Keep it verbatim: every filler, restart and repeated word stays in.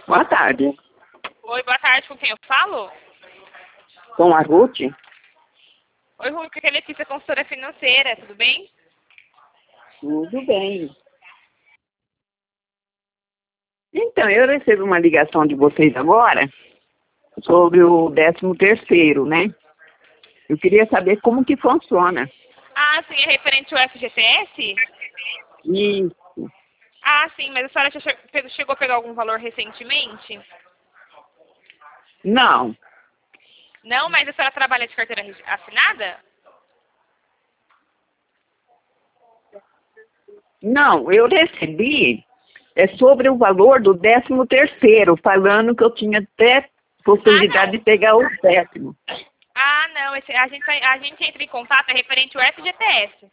Boa tarde. Oi, boa tarde, com quem eu falo? Com a Ruth? Oi, Ruth, aqui é a Letícia, consultora financeira, tudo bem? Tudo bem. Então, eu recebo uma ligação de vocês agora sobre o décimo terceiro, né? Eu queria saber como que funciona. Ah, sim, é referente ao F G T S? Isso. Ah, sim, mas a senhora já che- chegou a pegar algum valor recentemente? Não. Não, mas a senhora trabalha de carteira regi- assinada? Não, eu recebi é sobre o valor do décimo terceiro, falando que eu tinha até possibilidade Ah, de não. pegar o décimo. Ah, não, esse- a, gente, vai- a gente entra em contato, é referente ao F G T S.